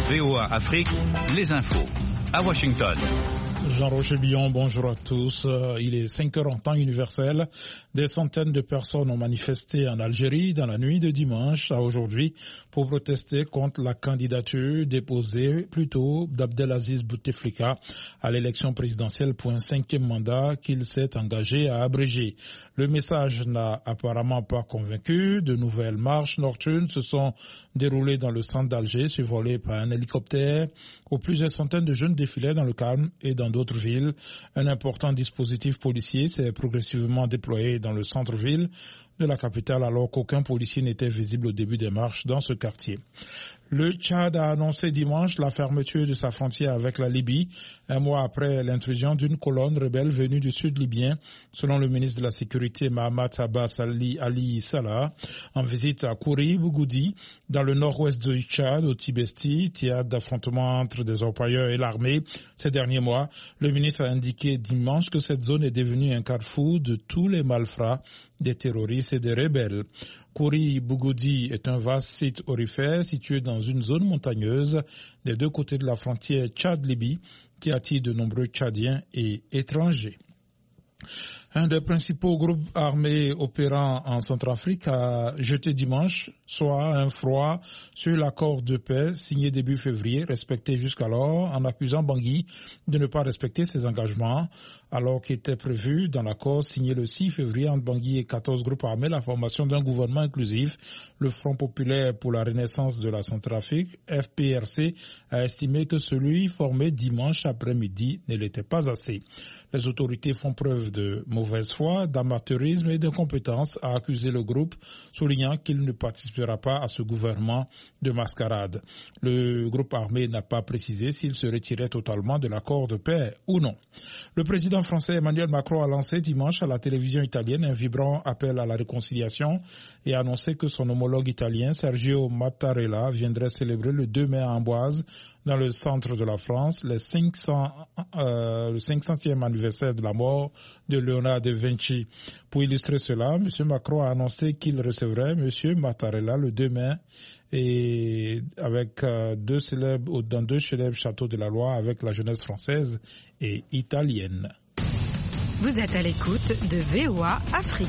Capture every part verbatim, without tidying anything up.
V O A Afrique, les infos. À Washington. Jean-Roger Billon, bonjour à tous. Il est cinq heures en temps universel. Des centaines de personnes ont manifesté en Algérie dans la nuit de dimanche à aujourd'hui pour protester contre la candidature déposée plus tôt d'Abdelaziz Bouteflika à l'élection présidentielle pour un cinquième mandat qu'il s'est engagé à abréger. Le message n'a apparemment pas convaincu. De nouvelles marches nocturnes se sont déroulées dans le centre d'Alger, survolées par un hélicoptère, où plusieurs centaines de jeunes défilaient dans le calme et dans d'autres villes. Un important dispositif policier s'est progressivement déployé dans le centre-ville de la capitale alors qu'aucun policier n'était visible au début des marches dans ce quartier. Le Tchad a annoncé dimanche la fermeture de sa frontière avec la Libye, un mois après l'intrusion d'une colonne rebelle venue du sud libyen, selon le ministre de la Sécurité Mahamat Abbas Ali, Ali Salah, en visite à Kouri Bougoudi, dans le nord-ouest du Tchad, au Tibesti, théâtre d'affrontement entre des orpailleurs et l'armée. Ces derniers mois, le ministre a indiqué dimanche que cette zone est devenue un carrefour de tous les malfrats, des terroristes et des rebelles. Kouri Bougoudi est un vaste site aurifère situé dans une zone montagneuse des deux côtés de la frontière Tchad-Libye qui attire de nombreux Tchadiens et étrangers. Un des principaux groupes armés opérant en Centrafrique a jeté dimanche soir un froid sur l'accord de paix signé début février, respecté jusqu'alors, en accusant Bangui de ne pas respecter ses engagements, alors qu'était prévu dans l'accord signé le six février entre Bangui et quatorze groupes armés la formation d'un gouvernement inclusif. Le Front populaire pour la renaissance de la Centrafrique, F P R C, a estimé que celui formé dimanche après-midi ne l'était pas assez. Les autorités font preuve de mauvaise foi, d'amateurisme et d'incompétence, a accusé le groupe, soulignant qu'il ne participera pas à ce gouvernement de mascarade. Le groupe armé n'a pas précisé s'il se retirait totalement de l'accord de paix ou non. Le président français Emmanuel Macron a lancé dimanche à la télévision italienne un vibrant appel à la réconciliation et a annoncé que son homologue italien Sergio Mattarella viendrait célébrer le deux mai à Amboise, dans le centre de la France, les cinq cents, euh, le cinq centième anniversaire de la mort de Léonard de Vinci. Pour illustrer cela, M. Macron a annoncé qu'il recevrait M. Mattarella le deux mai et avec euh, deux célèbres, dans deux célèbres châteaux de la Loire avec la jeunesse française et italienne. Vous êtes à l'écoute de V O A Afrique.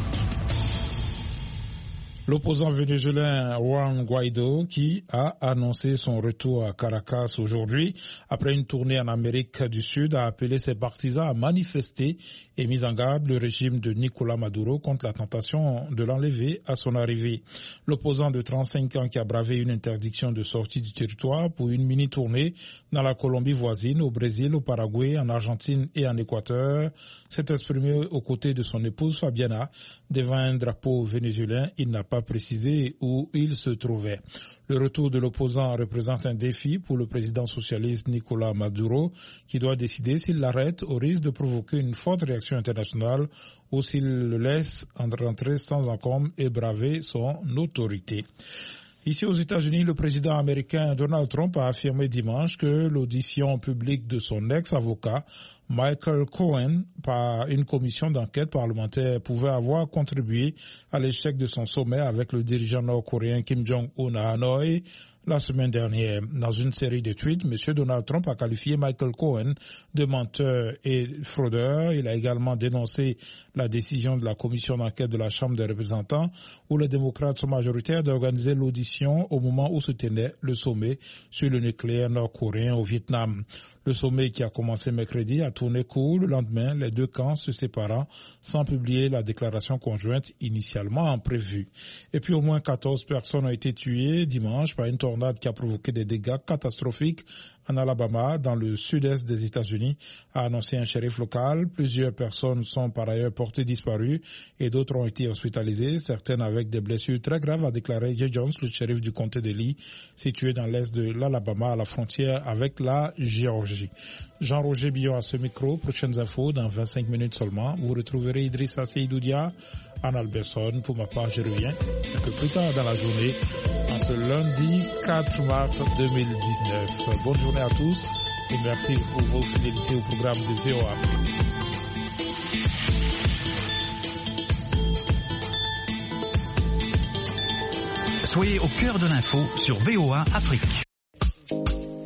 L'opposant vénézuélien Juan Guaido, qui a annoncé son retour à Caracas aujourd'hui, après une tournée en Amérique du Sud, a appelé ses partisans à manifester et mis en garde le régime de Nicolás Maduro contre la tentation de l'enlever à son arrivée. L'opposant de trente-cinq ans qui a bravé une interdiction de sortie du territoire pour une mini-tournée dans la Colombie voisine, au Brésil, au Paraguay, en Argentine et en Équateur, s'est exprimé aux côtés de son épouse Fabiana devant un drapeau vénézuélien. Il n'a pas précisé où il se trouvait. Le retour de l'opposant représente un défi pour le président socialiste Nicolás Maduro, qui doit décider s'il l'arrête au risque de provoquer une forte réaction internationale ou s'il le laisse rentrer sans encombre et braver son autorité. Ici aux États-Unis, le président américain Donald Trump a affirmé dimanche que l'audition publique de son ex-avocat Michael Cohen par une commission d'enquête parlementaire pouvait avoir contribué à l'échec de son sommet avec le dirigeant nord-coréen Kim Jong-un à Hanoï la semaine dernière. Dans une série de tweets, M. Donald Trump a qualifié Michael Cohen de menteur et fraudeur. Il a également dénoncé la décision de la commission d'enquête de la Chambre des représentants où les démocrates sont majoritaires d'organiser l'audition au moment où se tenait le sommet sur le nucléaire nord-coréen au Vietnam. Le sommet qui a commencé mercredi a tourné court. Le lendemain, les deux camps se séparant sans publier la déclaration conjointe initialement prévue. Et puis au moins quatorze personnes ont été tuées dimanche par une tornade qui a provoqué des dégâts catastrophiques en Alabama, dans le sud-est des États-Unis, a annoncé un shérif local. Plusieurs personnes sont par ailleurs portées disparues et d'autres ont été hospitalisées, certaines avec des blessures très graves, a déclaré Jay Jones, le shérif du comté de Lee, situé dans l'est de l'Alabama, à la frontière avec la Géorgie. Jean-Roger Billon à ce micro. Prochaines infos dans vingt-cinq minutes seulement. Vous retrouverez Idrissa Seydoudia, Anne Alberson. Pour ma part, je reviens un peu plus tard dans la journée, en ce lundi quatre mars deux mille dix-neuf. Bonne journée à tous et merci pour vos fidélités au programme de V O A. Soyez au cœur de l'info sur V O A Afrique.